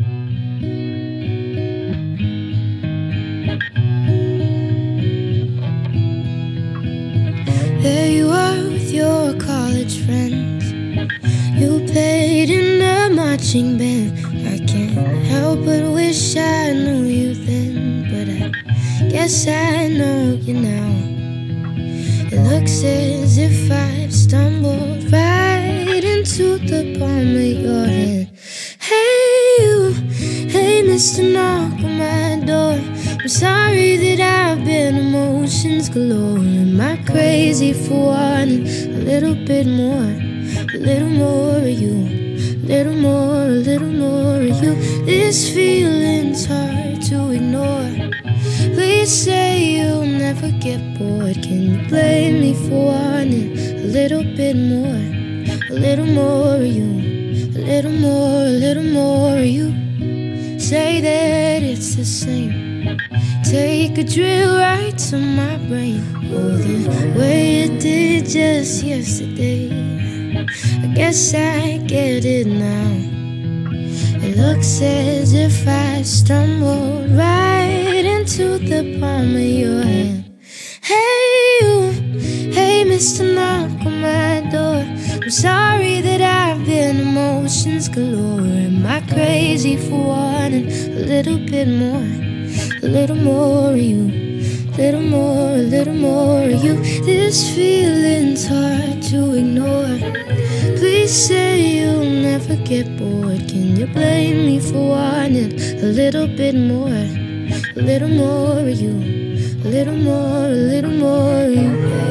There you are with your college friends. You played in the marching band. I can't help but wish I knew you then, but I guess I know you now. It looks as if I've stumbled right into the palm of your hand. Hey you, hey Mr. Knock on my door. I'm sorry that I've been emotions galore. Am I crazy for wanting a little bit more? A little more of you, little more of you. This feeling's hard to ignore. Please say you'll never get bored. Can you blame me for wanting a little bit more? A little more of you, a little more of you. Say that it's the same. Take a drill right to my brain. Oh, the way it did just yesterday. I guess I get it now. It looks as if I stumbled right into the palm of your hand. Hey you, hey Mr. Knock on my door. I'm sorry that I've been emotions galore. Am I crazy for wanting a little bit more? A little more of you, little more of you. This feeling's hard to ignore. Please say you'll never get bored. Can you blame me for wanting a little bit more? A little more of you, a little more of you.